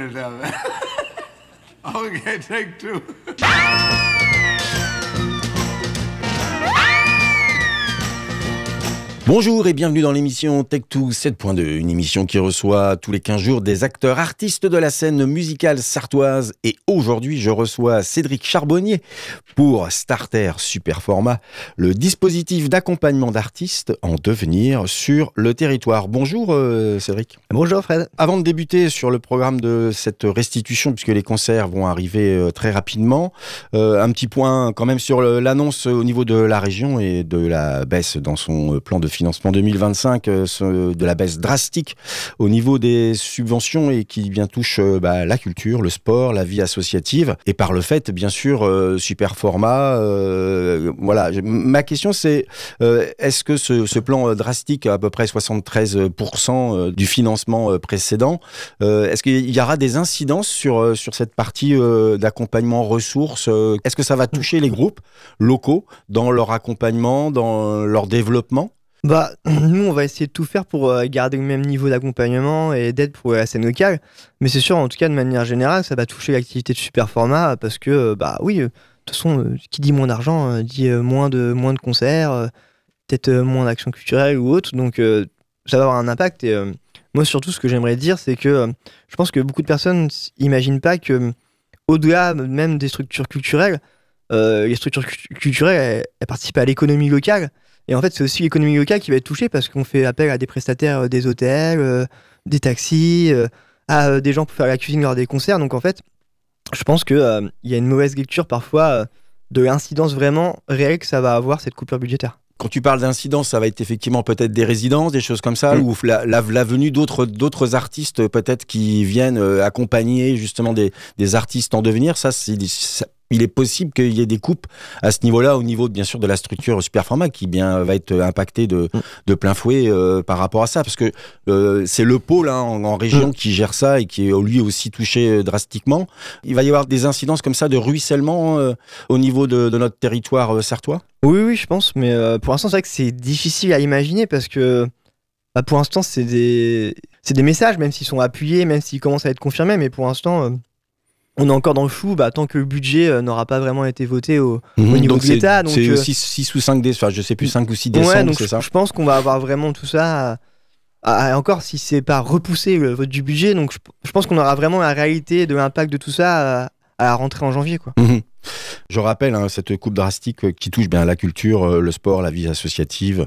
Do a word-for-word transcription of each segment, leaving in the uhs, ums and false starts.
will tell me. Okay, take two. Bonjour et bienvenue dans l'émission Tech deux sept point deux, une émission qui reçoit tous les quinze jours des acteurs artistes de la scène musicale sartoise. Et aujourd'hui, je reçois Cédric Charbonnier pour Starter Super Format, le dispositif d'accompagnement d'artistes en devenir sur le territoire. Bonjour euh, Cédric. Bonjour Fred. Avant de débuter sur le programme de cette restitution, puisque les concerts vont arriver euh, très rapidement, euh, un petit point quand même sur le, l'annonce au niveau de la région et de la baisse dans son euh, plan de financement deux mille vingt-cinq, euh, de la baisse drastique au niveau des subventions et qui bien touche euh, bah, la culture, le sport, la vie associative et par le fait, bien sûr, euh, super format. Euh, voilà. Ma question, c'est euh, est-ce que ce, ce plan drastique, à peu près soixante-treize pour cent du financement précédent, euh, est-ce qu'il y aura des incidences sur, sur cette partie euh, d'accompagnement ressources? Est-ce que ça va toucher les groupes locaux dans leur accompagnement, dans leur développement? Bah, nous, on va essayer de tout faire pour euh, garder le même niveau d'accompagnement et d'aide pour la scène locale. Mais c'est sûr, en tout cas, de manière générale, ça va toucher l'activité de super format parce que, euh, bah oui, euh, de toute façon, euh, qui dit moins d'argent, euh, dit euh, moins, de, moins de concerts, euh, peut-être euh, moins d'actions culturelles ou autres. Donc, euh, ça va avoir un impact. Et euh, moi, surtout, ce que j'aimerais dire, c'est que euh, je pense que beaucoup de personnes n'imaginent pas que, euh, au-delà même des structures culturelles, euh, les structures cu- culturelles, elles, elles participent à l'économie locale. Et en fait, c'est aussi l'économie locale qui va être touchée parce qu'on fait appel à des prestataires, euh, des hôtels, euh, des taxis, euh, à euh, des gens pour faire la cuisine lors des concerts. Donc en fait, je pense qu'il euh, y a une mauvaise lecture parfois euh, de l'incidence vraiment réelle que ça va avoir, cette coupure budgétaire. Quand tu parles d'incidence, ça va être effectivement peut-être des résidences, des choses comme ça, mmh. ou la, la, la venue d'autres, d'autres artistes peut-être qui viennent euh, accompagner justement des, des artistes en devenir. Ça, c'est, ça, il est possible qu'il y ait des coupes à ce niveau-là, au niveau bien sûr de la structure super format qui bien va être impactée de, mmh. de plein fouet euh, par rapport à ça, parce que euh, c'est le pôle hein, en, en région mmh. qui gère ça et qui est lui aussi touché euh, drastiquement. Il va y avoir des incidences comme ça de ruissellement euh, au niveau de, de notre territoire euh, sartois. Oui, oui, je pense, mais euh, pour l'instant, c'est vrai que c'est difficile à imaginer parce que bah, pour l'instant, c'est des... c'est des messages, même s'ils sont appuyés, même s'ils commencent à être confirmés, mais pour l'instant, euh, on est encore dans le flou bah, tant que le budget euh, n'aura pas vraiment été voté au, mmh, au niveau donc de l'État. Donc c'est euh, six ou cinq décembre, enfin je sais plus, cinq ou six décembre, ouais, donc c'est je, ça je pense qu'on va avoir vraiment tout ça, à, à, à, encore si c'est pas repousser le vote du budget, donc je, je pense qu'on aura vraiment la réalité de l'impact de tout ça à, à la rentrée en janvier, quoi. Mmh. Je rappelle hein, cette coupe drastique qui touche bien la culture, le sport, la vie associative,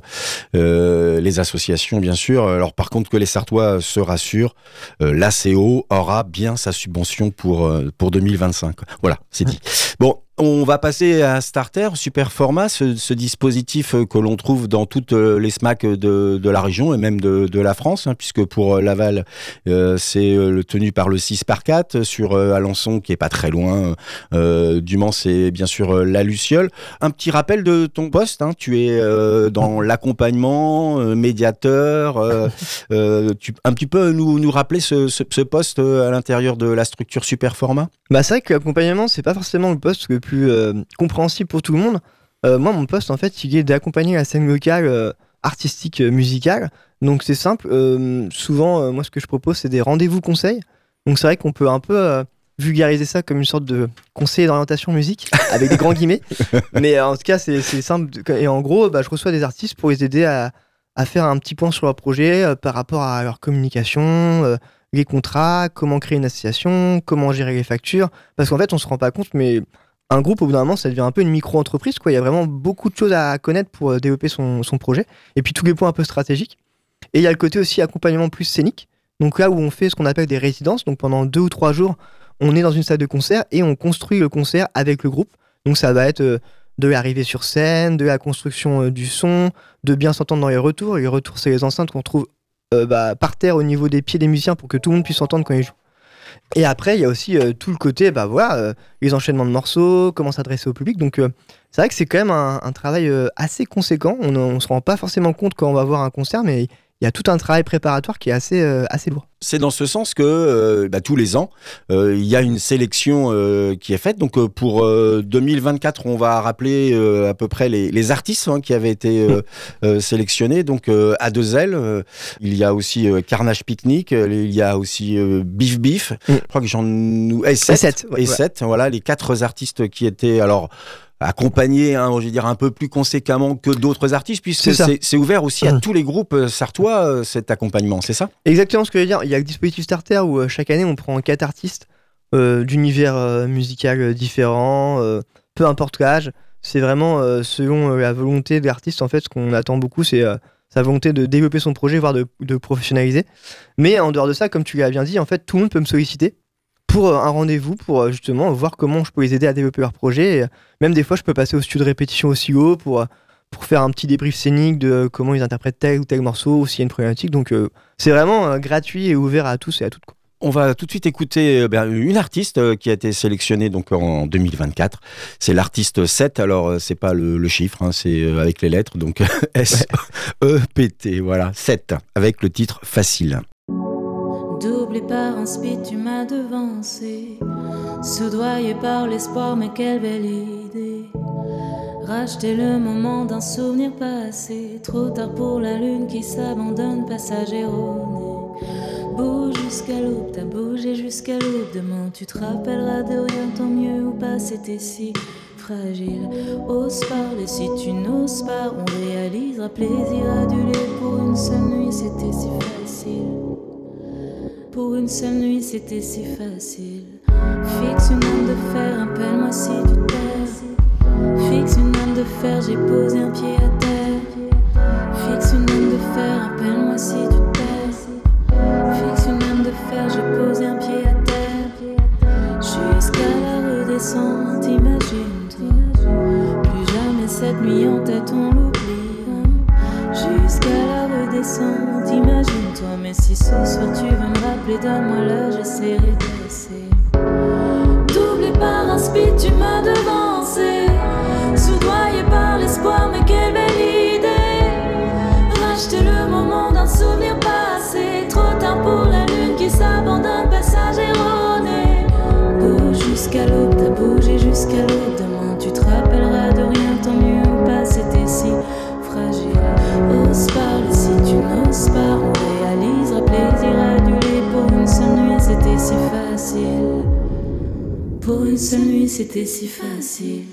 euh, les associations bien sûr. Alors par contre que les Sartois se rassurent, euh, l'A C O aura bien sa subvention pour, euh, pour deux mille vingt-cinq. Voilà, c'est dit. Bon. On va passer à Starter, super format, ce, ce dispositif que l'on trouve dans toutes les S M A C de, de la région et même de, de la France, hein, puisque pour Laval, euh, c'est le tenu par le six par quatre, sur euh, Alençon, qui est pas très loin, euh, du Mans, c'est bien sûr euh, la Luciole. Un petit rappel de ton poste, hein, tu es euh, dans l'accompagnement, euh, médiateur, euh, euh, tu, un petit peu nous, nous rappeler ce, ce, ce poste à l'intérieur de la structure super format? Bah c'est vrai que l'accompagnement, c'est pas forcément le poste le plus euh, compréhensible pour tout le monde. Euh, moi, mon poste, en fait, il est d'accompagner la scène locale, euh, artistique, euh, musicale. Donc c'est simple. Euh, souvent, euh, moi, ce que je propose, c'est des rendez-vous conseils. Donc c'est vrai qu'on peut un peu euh, vulgariser ça comme une sorte de conseiller d'orientation musique, avec des grands guillemets. Mais euh, en tout cas, c'est, c'est simple. Et en gros, bah, je reçois des artistes pour les aider à, à faire un petit point sur leur projet euh, par rapport à leur communication, euh, les contrats, comment créer une association, comment gérer les factures. Parce qu'en fait, on se rend pas compte, mais un groupe, au bout d'un moment, ça devient un peu une micro-entreprise, quoi. Il y a vraiment beaucoup de choses à connaître pour développer son, son projet. Et puis tous les points un peu stratégiques. Et il y a le côté aussi accompagnement plus scénique. Donc là où on fait ce qu'on appelle des résidences. Donc pendant deux ou trois jours, on est dans une salle de concert et on construit le concert avec le groupe. Donc ça va être euh, de l'arrivée sur scène, de la construction euh, du son, de bien s'entendre dans les retours. Les retours, c'est les enceintes qu'on trouve Euh, bah, par terre au niveau des pieds des musiciens pour que tout le monde puisse entendre quand ils jouent. Et après, il y a aussi euh, tout le côté, bah voilà, euh, les enchaînements de morceaux, comment s'adresser au public. Donc, euh, c'est vrai que c'est quand même un, un travail euh, assez conséquent. On ne se rend pas forcément compte quand on va voir un concert, mais il y a tout un travail préparatoire qui est assez, euh, assez lourd. C'est dans ce sens que euh, bah, tous les ans, euh, il y a une sélection euh, qui est faite. Donc euh, pour euh, deux mille vingt-quatre, on va rappeler euh, à peu près les, les artistes hein, qui avaient été euh, euh, sélectionnés. Donc euh, A deux L, euh, il y a aussi euh, Carnage Picnic, euh, il y a aussi euh, Bif Bif. Mm. Je crois que j'en et sept, et sept, ouais, et sept, ouais. Voilà les quatre artistes qui étaient alors accompagné, hein, je veux dire, un peu plus conséquemment que d'autres artistes, puisque c'est, c'est, c'est ouvert aussi à mmh. tous les groupes sartois, euh, cet accompagnement, c'est ça ? Exactement ce que je veux dire. Il y a le dispositif Starter où euh, chaque année on prend quatre artistes euh, d'univers euh, musical différents, euh, peu importe l'âge. C'est vraiment euh, selon euh, la volonté de l'artiste, en fait, ce qu'on attend beaucoup, c'est euh, sa volonté de développer son projet, voire de, de professionnaliser. Mais en dehors de ça, comme tu l'as bien dit, en fait, tout le monde peut me solliciter pour un rendez-vous, pour justement voir comment je peux les aider à développer leur projet. Et même des fois, je peux passer au studio de répétition aussi haut pour, pour faire un petit débrief scénique de comment ils interprètent tel ou tel morceau, ou s'il y a une problématique. Donc, euh, c'est vraiment euh, gratuit et ouvert à tous et à toutes. Quoi. On va tout de suite écouter ben, une artiste euh, qui a été sélectionnée donc, en deux mille vingt-quatre. C'est l'artiste sept. Alors, euh, c'est pas le, le chiffre, hein, c'est euh, avec les lettres. Donc, S E P T. Voilà, sept, avec le titre Facile. Doublé par un speed, tu m'as devancé. Soudoyé par l'espoir, mais quelle belle idée. Racheter le moment d'un souvenir passé. Trop tard pour la lune qui s'abandonne, passage erroné. Bouge jusqu'à l'aube, t'as bougé jusqu'à l'aube. Demain tu te rappelleras de rien, tant mieux ou pas, c'était si fragile. Ose parler si tu n'oses pas, on réalisera plaisir adulé. Pour une seule nuit, c'était si facile. Pour une seule nuit, c'était si facile. Fixe une âme de fer, appelle-moi si tu perds. Fixe une âme de fer, j'ai posé un pied à terre. Fixe une âme de fer, appelle-moi si tu perds. Fixe une âme de fer, j'ai posé un pied à terre. Jusqu'à la redescente, imagine-toi. Plus jamais cette nuit en tête, on l'oubliera. Jusqu'à la redescente, imagine-toi. Mais si ce soir tu veux me rappeler, donne-moi l'heure, j'essaierai de laisser. Doublé par un speed, tu m'as devancé. Soudoyé par l'espoir, mais quelle belle idée. Racheter le moment d'un souvenir passé. Trop tard pour la lune qui s'abandonne, passage erroné. Bouge jusqu'à l'aube, t'as bougé jusqu'à l'aube. Demain tu te rappelleras de rien, tant mieux ou pas, c'était si fragile. Ose parler si tu n'oses pas, on réalisera plaisir adulé. Pour une seule nuit, c'était si facile. Pour une seule nuit, c'était si facile.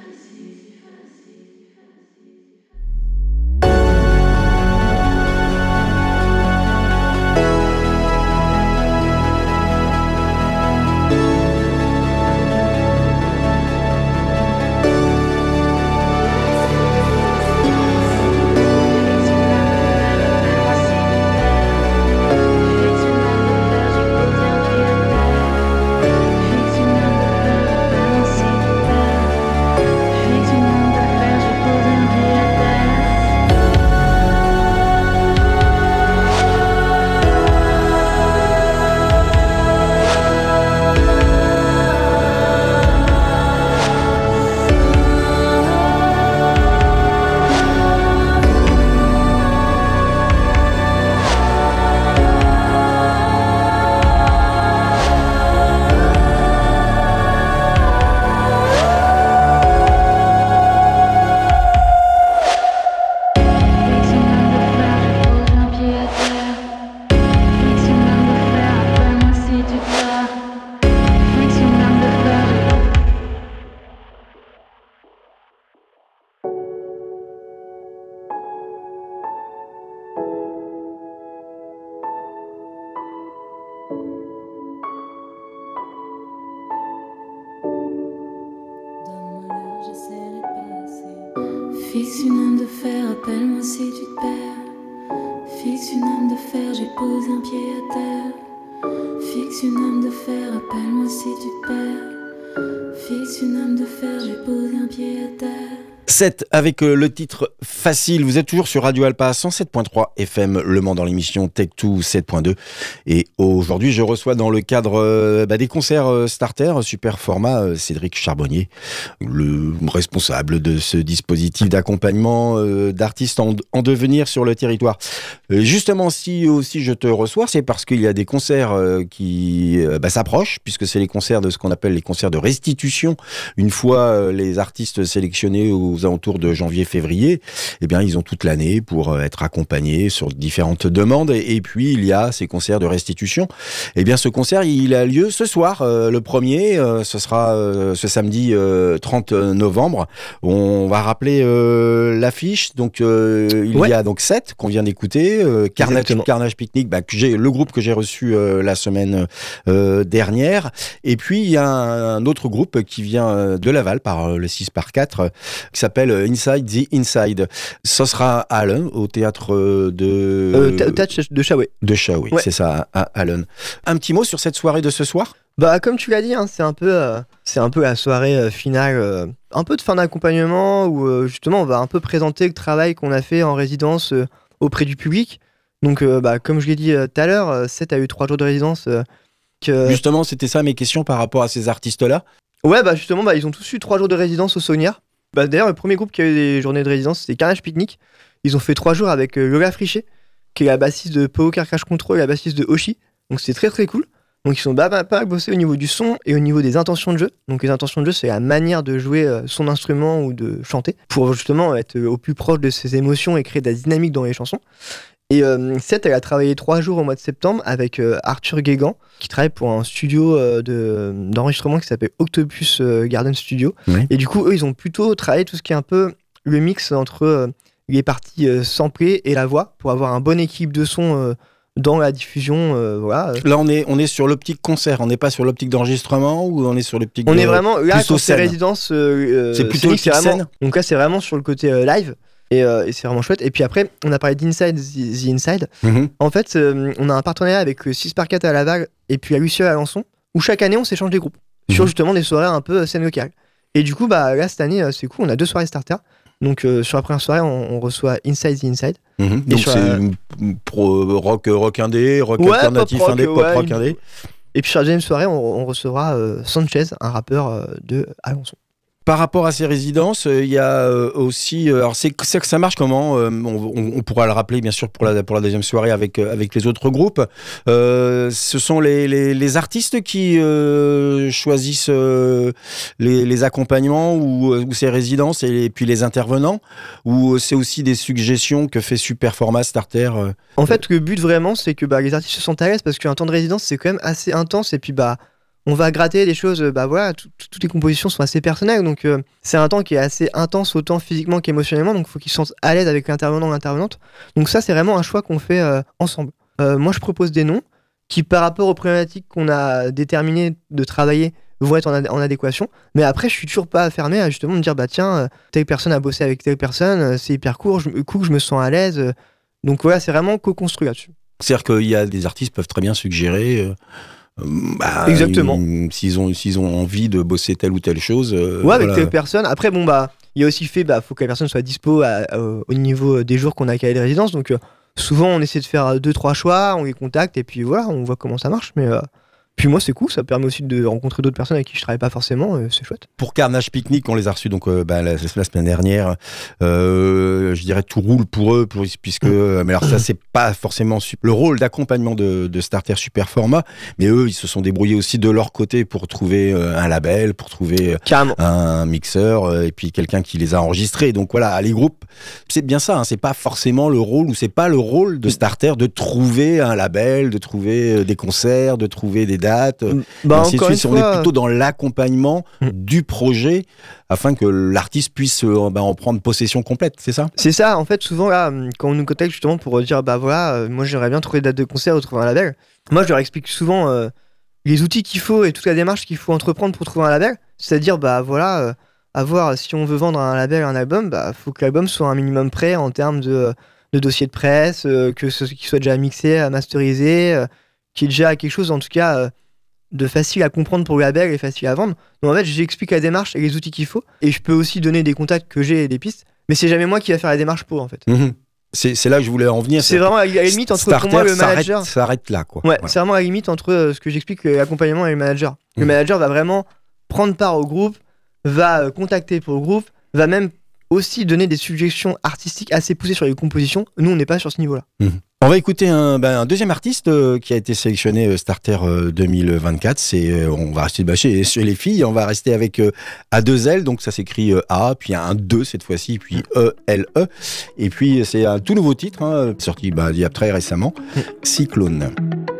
Fixe une âme de fer, appelle-moi si tu te perds. Fixe une âme de fer, j'ai posé un pied à terre. Fixe une âme de fer, appelle-moi si tu te perds. Fixe une âme de fer, j'ai posé un pied à terre. sept avec euh, le titre Facile. Vous êtes toujours sur Radio Alpa cent sept point trois F M Le Mans dans l'émission Tech deux sept point deux. Et aujourd'hui, je reçois dans le cadre euh, bah, des concerts euh, Starter Super Format euh, Cédric Charbonnier, le responsable de ce dispositif d'accompagnement euh, d'artistes en, en devenir sur le territoire. Euh, justement, si aussi je te reçois, c'est parce qu'il y a des concerts euh, qui euh, bah, s'approchent, puisque c'est les concerts de ce qu'on appelle les concerts de restitution. Une fois euh, les artistes sélectionnés aux alentours de janvier-février, eh bien, ils ont toute l'année pour euh, être accompagnés sur différentes demandes. Et, et puis, il y a ces concerts de restitution. Eh bien, ce concert, il a lieu ce soir, euh, le premier. Euh, ce sera euh, ce samedi euh, trente novembre. On va rappeler euh, l'affiche. Donc, euh, il ouais. y a donc sept qu'on vient d'écouter. Euh, Carnage, Carnage Picnic, bah, que j'ai, le groupe que j'ai reçu euh, la semaine euh, dernière. Et puis, il y a un, un autre groupe qui vient de Laval par euh, le six par quatre, qui s'appelle Inside the Inside. Ça sera à Allen, au théâtre de... Euh, Touch de Chaoué. De Chaoué, ouais. C'est ça, à Allen. Un petit mot sur cette soirée de ce soir ? Bah, comme tu l'as dit, hein, c'est un peu, euh, c'est un peu la soirée euh, finale, euh, un peu de fin d'accompagnement, où euh, justement, on va un peu présenter le travail qu'on a fait en résidence euh, auprès du public. Donc, euh, bah, comme je l'ai dit tout à l'heure, euh, Seth a eu trois jours de résidence. Euh, que... Justement, c'était ça mes questions par rapport à ces artistes-là ? Ouais, bah justement, bah, ils ont tous eu trois jours de résidence au Saunière. Bah, d'ailleurs, le premier groupe qui a eu des journées de résidence, c'était Carnage Picnic. Ils ont fait trois jours avec euh, Lola Frichet, qui est la bassiste de Power Crash Control et la bassiste de Oshi. Donc c'était très très cool. Donc ils sont pas mal bossés au niveau du son et au niveau des intentions de jeu. Donc les intentions de jeu, c'est la manière de jouer euh, son instrument ou de chanter pour justement être au plus proche de ses émotions et créer de la dynamique dans les chansons. Et euh, Seth, elle a travaillé trois jours au mois de septembre avec euh, Arthur Guégan, qui travaille pour un studio euh, de, d'enregistrement qui s'appelle Octopus euh, Garden Studio. Oui. Et du coup, eux, ils ont plutôt travaillé tout ce qui est un peu le mix entre euh, les parties euh, samplées et la voix pour avoir un bon équilibre de son euh, dans la diffusion. Euh, voilà. Là, on est, on est sur l'optique concert, on n'est pas sur l'optique d'enregistrement ou on est sur l'optique On de, est vraiment, là, quand c'est scène. résidence, euh, c'est plutôt l'optique scène. Donc là, c'est vraiment sur le côté euh, live. Et, euh, et c'est vraiment chouette. Et puis après, on a parlé d'Inside the, the Inside. Mm-hmm. En fait, euh, on a un partenariat avec six par quatre à Laval et puis à Lucieux à Alençon, où chaque année, on s'échange des groupes mm-hmm. sur justement des soirées un peu scène locale. Et du coup, bah, là, cette année, euh, c'est cool, on a deux soirées starter. Donc euh, sur la première soirée, on, on reçoit Inside the Inside. Mm-hmm. Donc c'est la... pro, rock, rock indé, rock ouais, alternatif pop rock, indé, pop ouais, rock indé. Et puis sur la deuxième soirée, on, on recevra euh, Sanchez, un rappeur euh, de Alençon. Par rapport à ces résidences, il euh, y a euh, aussi... Euh, alors, c'est, c'est que ça marche comment euh, on, on, on pourra le rappeler, bien sûr, pour la, pour la deuxième soirée avec, euh, avec les autres groupes. Euh, ce sont les, les, les artistes qui euh, choisissent euh, les, les accompagnements ou, ou ces résidences et, et puis les intervenants, ou c'est aussi des suggestions que fait Super Format Starter euh, En fait, le but vraiment, c'est que bah, les artistes se sentent à l'aise parce qu'un temps de résidence, c'est quand même assez intense et puis... bah on va gratter des choses, bah voilà, tout, tout, toutes les compositions sont assez personnelles, donc euh, c'est un temps qui est assez intense autant physiquement qu'émotionnellement, donc il faut qu'ils se sentent à l'aise avec l'intervenant ou l'intervenante. Donc ça, c'est vraiment un choix qu'on fait euh, ensemble. Euh, moi, je propose des noms qui, par rapport aux problématiques qu'on a déterminées de travailler, vont être en, ad- en adéquation, mais après, je suis toujours pas fermé à justement me dire, bah tiens, euh, telle personne a bossé avec telle personne, euh, c'est hyper court, je, cool, je me sens à l'aise, euh, donc voilà, c'est vraiment co-construit là-dessus. C'est-à-dire qu'il y a des artistes qui peuvent très bien suggérer... Euh... Bah, Exactement. Ils, s'ils ont s'ils ont envie de bosser telle ou telle chose. Euh, ouais, avec voilà. telle personne. Après, bon bah, il y a aussi fait, bah, faut que la personne soit dispo à, à, au niveau des jours qu'on a calé de résidence. Donc euh, souvent, on essaie de faire deux trois choix, on les contacte et puis voilà, on voit comment ça marche. Mais euh, puis moi, c'est cool, ça permet aussi de rencontrer d'autres personnes avec qui je travaille pas forcément, euh, c'est chouette. Pour Carnage Picnic, on les a reçus donc euh, bah, la, la semaine dernière. Euh, je dirais tout roule pour eux, pour, puisque euh, mais alors ça c'est pas forcément su- le rôle d'accompagnement de, de Starter Super Format, mais eux ils se sont débrouillés aussi de leur côté pour trouver euh, un label, pour trouver euh, un mixeur euh, et puis quelqu'un qui les a enregistrés. Donc voilà, les groupes, c'est bien ça, hein, c'est pas forcément le rôle ou c'est pas le rôle de Starter de trouver un label, de trouver euh, des concerts, de trouver des dates. Bah, encore une on fois, est plutôt dans l'accompagnement mmh. du projet afin que l'artiste puisse euh, bah, en prendre possession complète, c'est ça ? C'est ça, en fait, souvent là, quand on nous contacte justement pour dire bah voilà, euh, moi j'aimerais bien trouver des dates de concert ou trouver un label, moi je leur explique souvent euh, les outils qu'il faut et toute la démarche qu'il faut entreprendre pour trouver un label, c'est-à-dire bah voilà, euh, avoir, si on veut vendre un label, un album, bah faut que l'album soit un minimum prêt en termes de, de dossier de presse, euh, que ce qu'il soit déjà mixé, masterisé, euh, qu'il y ait déjà quelque chose en tout cas. Euh, de facile à comprendre pour le label et facile à vendre. Donc en fait, j'explique la démarche et les outils qu'il faut. Et je peux aussi donner des contacts que j'ai et des pistes. Mais c'est jamais moi qui va faire la démarche pour, en fait. Mmh. C'est, c'est là que je voulais en venir. C'est, c'est vraiment à la limite entre Starter, pour moi le s'arrête, manager. Ça arrête là, quoi. Ouais, voilà. c'est vraiment à la limite entre euh, ce que j'explique, l'accompagnement et le manager. Le mmh. manager va vraiment prendre part au groupe, va euh, contacter pour le groupe, va même aussi donner des suggestions artistiques assez poussées sur les compositions. Nous, on n'est pas sur ce niveau-là. Mmh. On va écouter un, ben, un deuxième artiste euh, qui a été sélectionné euh, Starter euh, deux mille vingt-quatre. C'est, euh, on va rester bah, chez, chez les filles. On va rester avec euh, A deux L. Donc ça s'écrit euh, A, puis un deux cette fois-ci, puis E L E. Et puis c'est un tout nouveau titre, hein, sorti bah, il y a très récemment, Cyclone.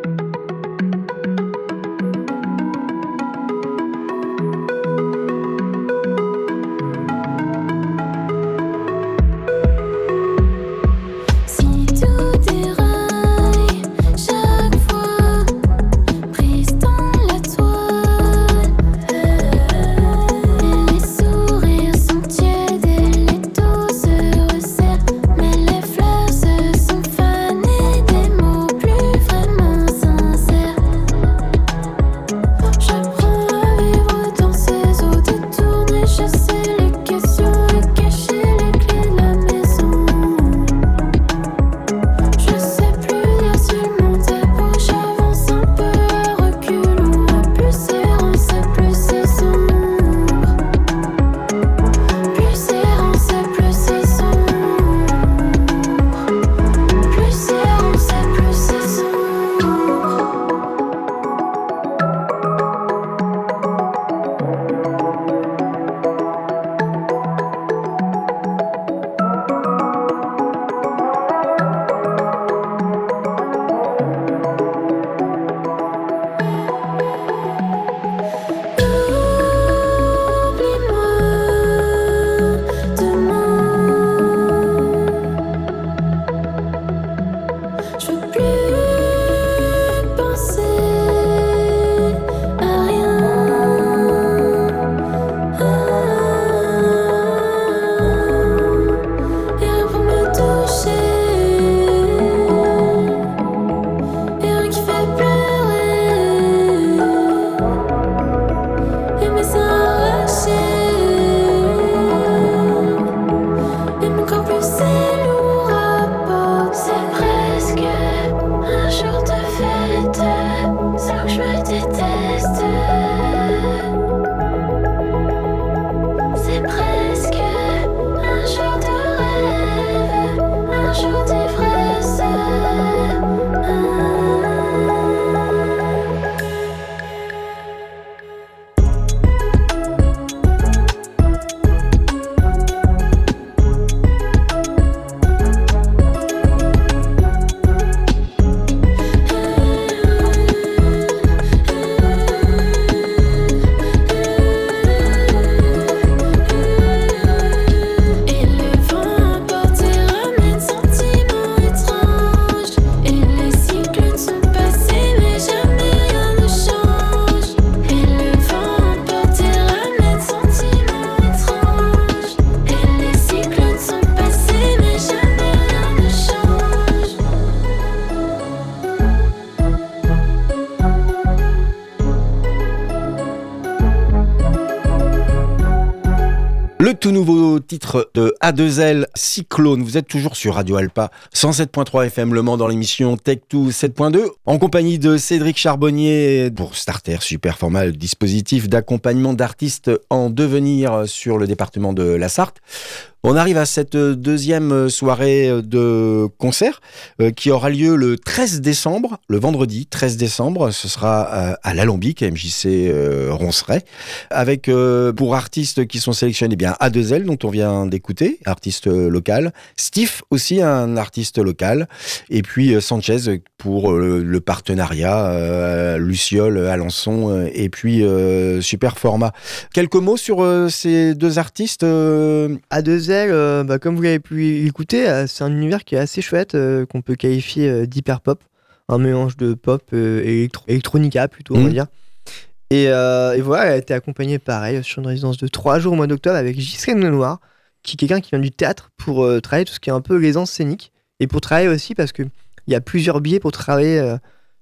Le tout nouveau titre de A deux L, Cyclone. Vous êtes toujours sur Radio Alpa, cent sept point trois F M Le Mans dans l'émission Tech deux sept point deux, en compagnie de Cédric Charbonnier pour Starter, super format, dispositif d'accompagnement d'artistes en devenir sur le département de la Sarthe. On arrive à cette deuxième soirée de concert euh, qui aura lieu le treize décembre, le vendredi treize décembre. Ce sera euh, à l'Alambic, à M J C euh, Ronceret, avec euh, pour artistes qui sont sélectionnés, eh bien A deux L, dont on vient d'écouter, artiste local. Steve aussi, un artiste local. Et puis euh, Sanchez pour euh, le partenariat, euh, Luciole, Alençon, euh, et puis euh, super format. Quelques mots sur euh, ces deux artistes euh... A deux L, euh, bah, comme vous l'avez pu écouter, euh, c'est un univers qui est assez chouette, euh, qu'on peut qualifier euh, d'hyper pop, un mélange de pop euh, et électro- électronica plutôt, mmh. on va dire. Et, euh, et voilà, elle a été accompagnée pareil sur une résidence de trois jours au mois d'octobre avec Ghislaine Lenoir, qui est quelqu'un qui vient du théâtre pour euh, travailler tout ce qui est un peu l'aisance scénique, et pour travailler aussi parce que il y a plusieurs biais pour travailler euh,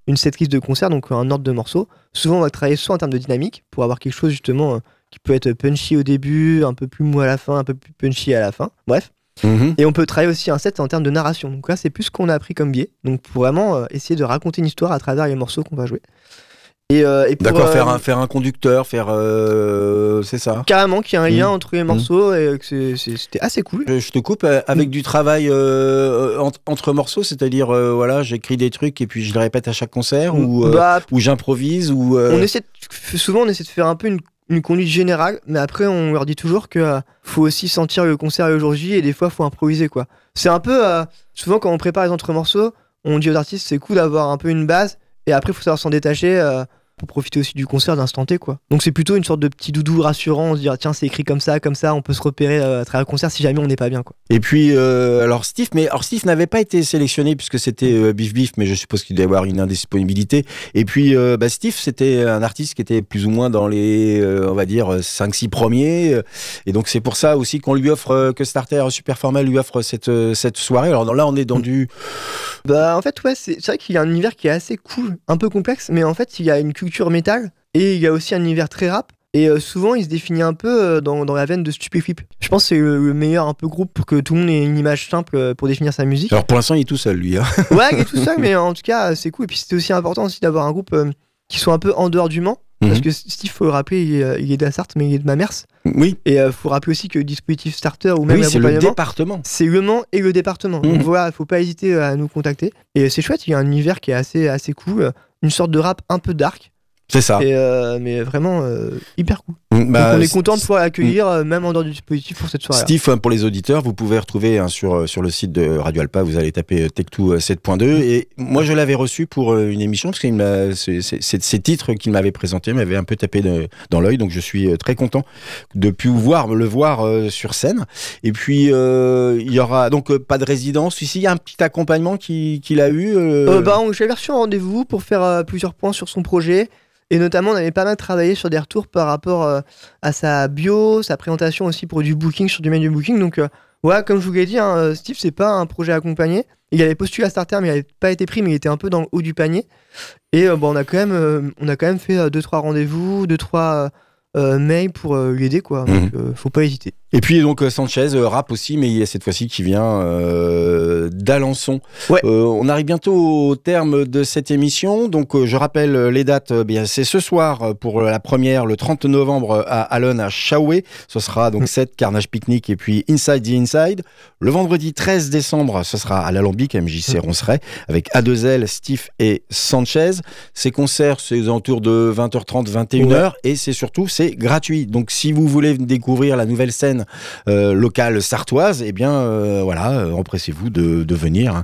une setlist de concert, donc un ordre de morceaux. Souvent, on va travailler soit en termes de dynamique, pour avoir quelque chose justement euh, qui peut être punchy au début, un peu plus mou à la fin, un peu plus punchy à la fin. Bref. Mhm. Et on peut travailler aussi un set en termes de narration. Donc là, c'est plus ce qu'on a appris comme biais. Donc pour vraiment euh, essayer de raconter une histoire à travers les morceaux qu'on va jouer. Et, euh, et pour, D'accord, euh, faire, un, faire un conducteur, faire. Euh, c'est ça. carrément qu'il y a un lien Mmh. entre les morceaux et que c'est- c'est- c'était assez cool. Je, je te coupe euh, avec du travail euh, en- entre morceaux, c'est-à-dire, euh, voilà, j'écris des trucs et puis je les répète à chaque concert ou, euh, Bah, ou j'improvise ou. euh, on essaie de- souvent on essaie de faire un peu une, une conduite générale, mais après on leur dit toujours que euh, faut aussi sentir le concert le jour J et des fois faut improviser quoi. C'est un peu euh, souvent quand on prépare les entre morceaux, on dit aux artistes c'est cool d'avoir un peu une base et après faut savoir s'en détacher euh, pour profiter aussi du concert d'instant T quoi. Donc c'est plutôt une sorte de petit doudou rassurant, on se dit ah, tiens c'est écrit comme ça, comme ça, on peut se repérer euh, à travers le concert si jamais on n'est pas bien quoi. Et puis, euh, alors Steve, mais alors Steve n'avait pas été sélectionné puisque c'était euh, Bif Bif, mais je suppose qu'il devait avoir une indisponibilité. Et puis, euh, bah, Steve, c'était un artiste qui était plus ou moins dans les, euh, on va dire, cinq six premiers. Et donc, c'est pour ça aussi qu'on lui offre, euh, que Starter Super Format lui offre cette, euh, cette soirée. Alors là, on est dans du. Bah en fait ouais c'est c'est vrai qu'il y a un univers qui est assez cool, un peu complexe, mais en fait il y a une culture métal et il y a aussi un univers très rap. Et euh, souvent, il se définit un peu euh, dans, dans la veine de Stupéflip. Je pense que c'est le, le meilleur un peu groupe pour que tout le monde ait une image simple euh, pour définir sa musique. Alors pour l'instant, il est tout seul, lui. Hein. Ouais, il est tout seul, mais en tout cas, euh, c'est cool. Et puis c'était aussi important aussi d'avoir un groupe euh, qui soit un peu en dehors du Mans. Mhm. Parce que Steve, faut le rappeler, il est, euh, il est d'Assart, mais il est de Mamers. Oui, Et euh, faut rappeler aussi que le dispositif Starter ou même oui, c'est le l'accompagnement, département. c'est le Mans et le département. Mhm. Donc voilà, faut pas hésiter euh, à nous contacter. Et c'est chouette, il y a un univers qui est assez, assez cool. euh, Une sorte de rap un peu dark. C'est ça. Et, euh, mais vraiment euh, hyper cool. Bah, Donc on est content de pouvoir l'accueillir, euh, même en dehors du dispositif pour cette soirée. Steve, hein, pour les auditeurs, vous pouvez retrouver hein, sur, sur le site de Radio Alpa, vous allez taper Tech deux sept point deux. Et moi, je l'avais reçu pour euh, une émission, parce que ces titres qu'il m'avait présentés m'avaient un peu tapé de, dans l'œil. Donc, je suis euh, très content de pouvoir le voir euh, sur scène. Et puis, euh, il y aura donc euh, pas de résidence. Ici, il y a un petit accompagnement qu'il qu'il a eu. Euh... Euh, bah, on- j'avais reçu un rendez-vous pour faire euh, plusieurs points sur son projet. Et notamment, on avait pas mal travaillé sur des retours par rapport euh, à sa bio, sa présentation aussi pour du booking, sur du menu booking. Donc, euh, voilà, comme je vous l'ai dit, hein, euh, Steve, c'est pas un projet accompagné. Il avait postulé à Starter, mais il avait pas été pris, mais il était un peu dans le haut du panier. Et euh, bon, on a quand même, euh, on a quand même fait euh, deux trois rendez-vous, deux trois euh, mails pour euh, l'aider, quoi. Donc, euh, faut pas hésiter. Et puis donc euh, Sanchez, euh, rap aussi, mais il y a cette fois-ci qui vient euh, d'Alençon. Ouais. Euh, on arrive bientôt au terme de cette émission, donc euh, je rappelle euh, les dates. euh, bien, c'est ce soir euh, pour la première, le trente novembre à Allen à Chaoué. Ce sera donc Mm. sept Carnage Picnic et puis Inside the Inside. Le vendredi treize décembre, ce sera à l'Alambic, M J C Ronceret, avec A deux L, Steve et Sanchez. Ces concerts, c'est aux alentours de vingt heures trente, vingt et une heures, et c'est surtout, c'est gratuit. Donc si vous voulez découvrir la nouvelle scène Euh, locale sartoise, eh bien euh, voilà, euh, empressez-vous de, de venir. Hein.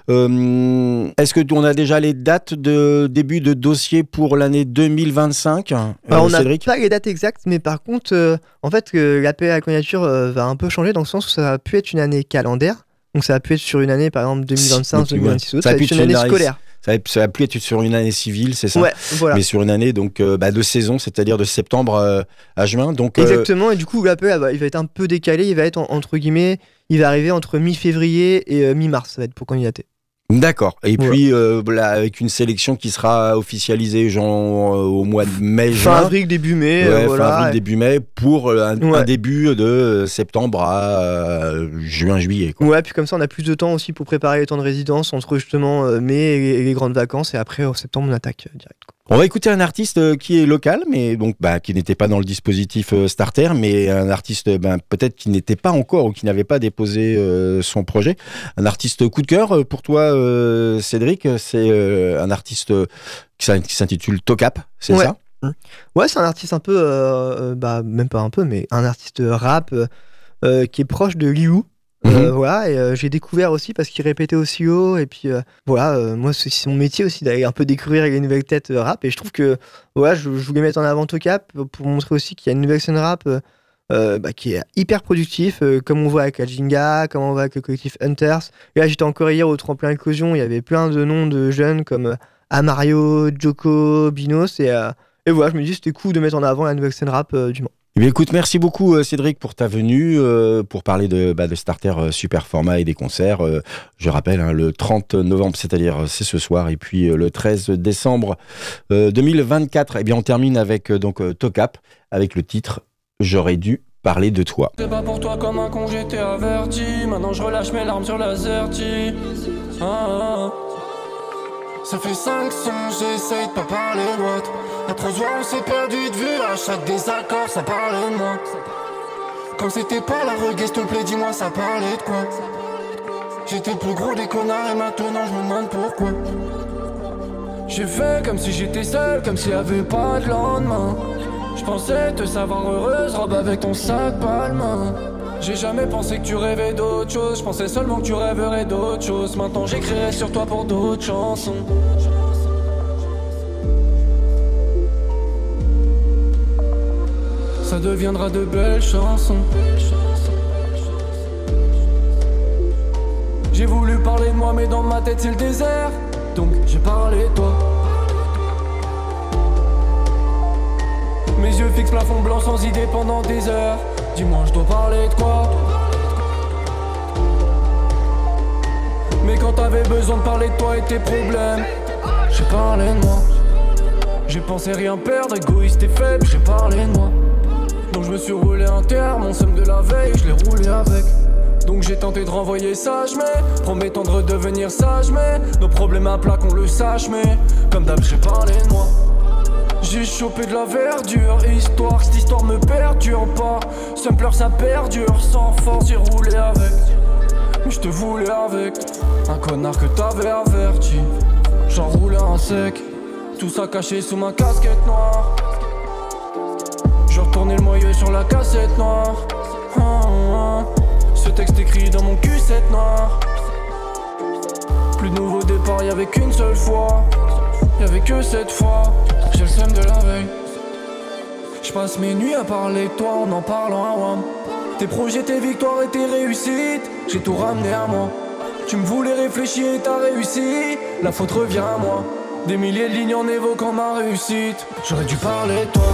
Euh, est-ce que on a déjà les dates de début de dossier pour l'année deux mille vingt-cinq euh, Alors, on n'a Cédric pas les dates exactes, mais par contre, euh, en fait, euh, l'appel à la candidature euh, va un peu changer dans le sens où ça a pu être une année calendaire. Donc ça a pu être sur une année, par exemple deux mille vingt-cinq, deux mille vingt-six, Ça ça a va pu être être une année une année- scolaire. Ça va, ça va plus être sur une année civile, c'est ça? Ouais, voilà. Mais sur une année donc euh, bah, de saison, c'est-à-dire de septembre euh, à juin. Donc euh, Exactement, et du coup, l'appel ah bah, il va être un peu décalé, il va être en- entre guillemets, il va arriver entre mi-février et euh, mi-mars, ça va être pour candidater. d'accord. Et Voilà. puis euh, là, avec une sélection qui sera officialisée genre euh, au mois de mai, Fin juin. avril, début mai, Ouais, euh, fin voilà. avril, début mai, pour euh, un, Ouais. un début de septembre à euh, juin, juillet. Quoi. Ouais, puis comme ça, on a plus de temps aussi pour préparer les temps de résidence entre justement euh, mai et les, et les grandes vacances, et après, en septembre, on attaque euh, direct. quoi. On va écouter un artiste euh, qui est local, mais donc bah, qui n'était pas dans le dispositif euh, Starter, mais un artiste ben, peut-être qui n'était pas encore ou qui n'avait pas déposé euh, son projet. Un artiste coup de cœur euh, pour toi, euh, Cédric, c'est euh, un artiste euh, qui s'in- qui s'intitule Tocap, c'est Ouais. ça? Ouais, c'est un artiste un peu, euh, euh, bah, même pas un peu, mais un artiste rap euh, euh, qui est proche de Lilou. Euh, Mhm. voilà, et euh, j'ai découvert aussi parce qu'il répétait aussi haut, et puis euh, voilà, euh, moi c'est c'est mon métier aussi d'aller un peu découvrir les nouvelles têtes euh, rap, et je trouve que voilà, je, je voulais mettre en avant Tocap pour montrer aussi qu'il y a une nouvelle scène rap euh, euh, bah, qui est hyper productif, euh, comme on voit avec Ajinga, comme on voit avec le collectif Hunters. Et là, j'étais encore hier au tremplin Éclosion, il y avait plein de noms de jeunes comme euh, Amario, Joko, Binos, et, euh, et voilà, je me dis c'était cool de mettre en avant la nouvelle scène rap euh, du Mans. Eh bien, écoute, merci beaucoup euh, Cédric pour ta venue, euh, pour parler de, bah, de Starter euh, Super Format et des concerts. Euh, je rappelle, hein, le trente novembre, c'est-à-dire euh, c'est ce soir, et puis euh, le treize décembre euh, deux mille vingt-quatre. Eh bien, on termine avec euh, donc euh, Tocap, avec le titre « J'aurais dû parler de toi ». C'est pas pour toi comme un con, j'étais averti. Maintenant je relâche mes larmes sur la zerti. Ah, ah. Ça fait cinq sons, j'essaye de pas parler l'autre. À trop souvent on s'est perdu de vue, à chaque désaccord ça parlait de moi. Quand c'était pas la reggae, s'il te plaît dis-moi ça parlait de quoi. J'étais le plus gros des connards et maintenant je me demande pourquoi. J'ai fait comme si j'étais seul, comme s'il y avait pas de lendemain. Je pensais te savoir heureuse, robe avec ton sac Balmain. J'ai jamais pensé que tu rêvais d'autre chose. Je pensais seulement que tu rêverais d'autre chose. Maintenant j'écrirai sur toi pour d'autres chansons. Ça deviendra de belles chansons. J'ai voulu parler de moi mais dans ma tête c'est le désert. Donc j'ai parlé de toi. Mes yeux fixent plafond blanc sans idée pendant des heures. Dis-moi je dois parler de quoi. Mais quand t'avais besoin de parler de toi et tes problèmes, j'ai parlé de moi. J'ai pensé rien perdre, égoïste et faible, j'ai parlé de moi. Donc je me suis roulé un terme, mon somme de la veille, je l'ai roulé avec. Donc j'ai tenté de renvoyer sage mais promettant de redevenir sage mais nos problèmes à plat qu'on le sache mais comme d'hab j'ai parlé de moi. J'ai chopé de la verdure, histoire que cette histoire me perdure pas. Ça me pleure, ça perdure, sans force j'ai roulé avec. Mais je te voulais avec un connard que t'avais averti. J'en roulais un sec, tout ça caché sous ma casquette noire. Je retournais le moyeu sur la cassette noire. ah, ah. Ce texte écrit dans mon cul sept noir. Plus de nouveau départ, y'avait qu'une seule fois. Y'avait que cette fois. J'ai le seum de la veille. J'passe mes nuits à parler de toi en en parlant à Wam. Tes projets, tes victoires et tes réussites, j'ai tout ramené à moi. Tu me voulais réfléchir et t'as réussi. La faute revient à moi. Des milliers de lignes en évoquant ma réussite. J'aurais dû parler de toi.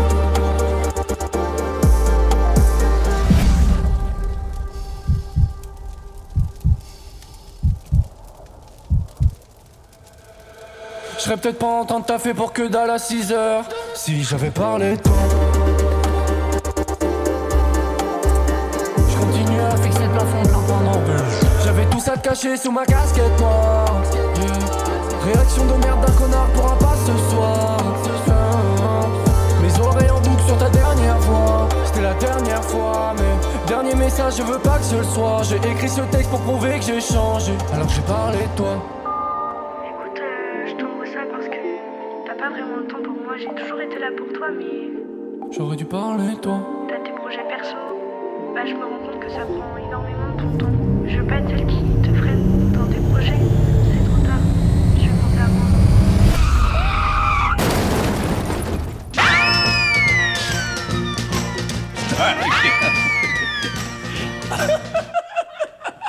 Je serais peut-être pas en train de taffer pour que dalle à six heures si j'avais parlé de toi. Je continue à fixer le plafond blanc pendant deux. J'avais tout ça de caché sous ma casquette noire. Yeah. Réaction de merde d'un connard pourra pas ce soir. Mes oreilles en boucle sur ta dernière voix. C'était la dernière fois mais dernier message je veux pas que ce le soit. J'ai écrit ce texte pour prouver que j'ai changé. Alors j'ai parlé de toi. J'ai toujours été là pour toi, mais j'aurais dû parler de toi. T'as tes projets perso. Bah, je me rends compte que ça prend énormément de ton temps. Je veux pas être celle qui te freine dans tes projets. C'est trop tard. Je vais penser à moi.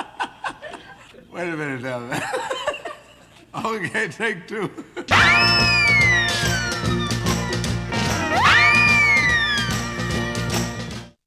Wait a minute now. Okay, take two.